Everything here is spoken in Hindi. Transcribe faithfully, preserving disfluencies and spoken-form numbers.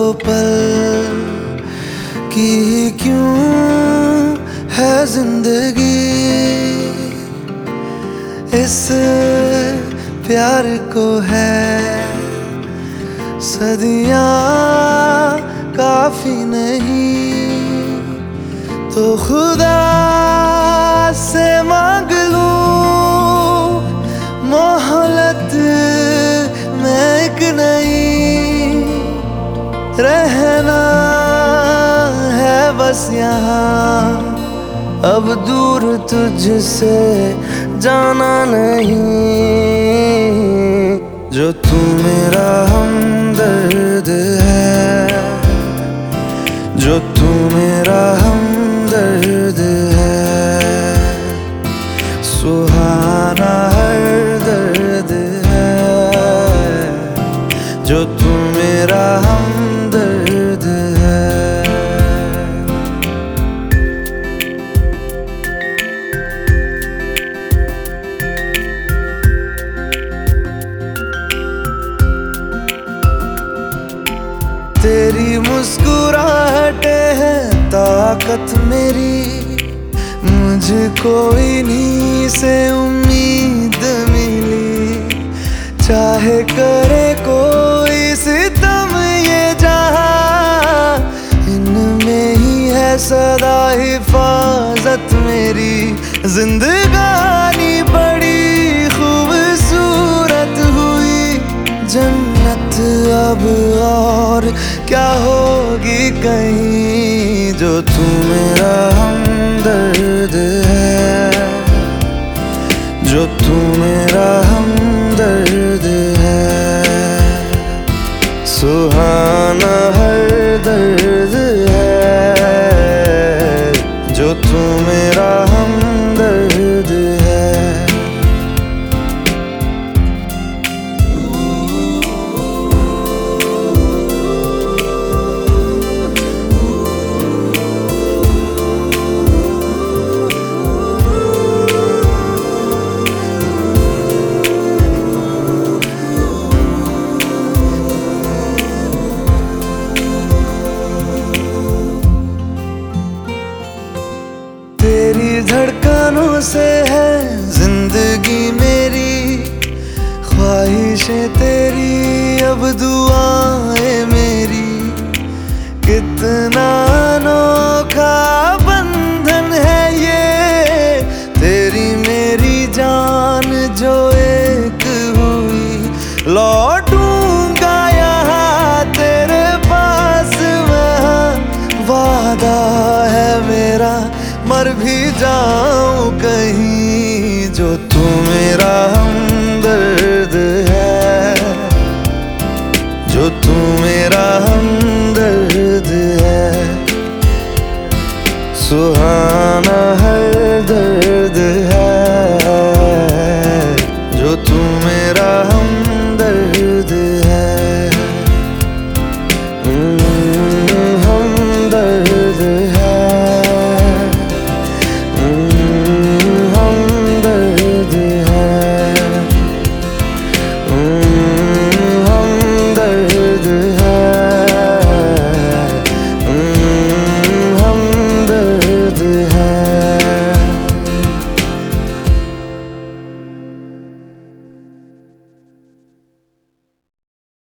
पल की क्यों है जिंदगी, इस प्यार को है सदियां काफी नहीं, तो खुदा से मांग लूं मोहलत में एक नहीं, रहना है बस यहाँ, अब दूर तुझसे जाना नहीं। जो तू मेरा हमदर्द है, जो तू मेरा हमदर्द है, सुहाना हर दर्द है, जो तू मेरा हमदर्द है। तेरी मुस्कुराहटें है ताकत मेरी, मुझको इन्हीं से उम्मीद मिली, चाहे करे कोई सितम ये जहां, इनमें ही है सदा हिफाजत मेरी। जिंदगानी बड़ी खूबसूरत हुई, जन्नत अब और क्या होगी कहीं, जो तू मेरा हमदर्द है, जो तू मेरा हमदर्द है, सुहाना हर दर्द है, जो तू मेरा हमदर्द है। तेरी धड़कनों से है जिंदगी मेरी, ख्वाहिशें तेरी अब दुआएं मेरी, कितना अनोखा बंधन है ये, तेरी मेरी जान जो एक हुई, लौटूंगा यहाँ तेरे पास मैं, वादा है मेरा मर भी जाऊं कहीं, जो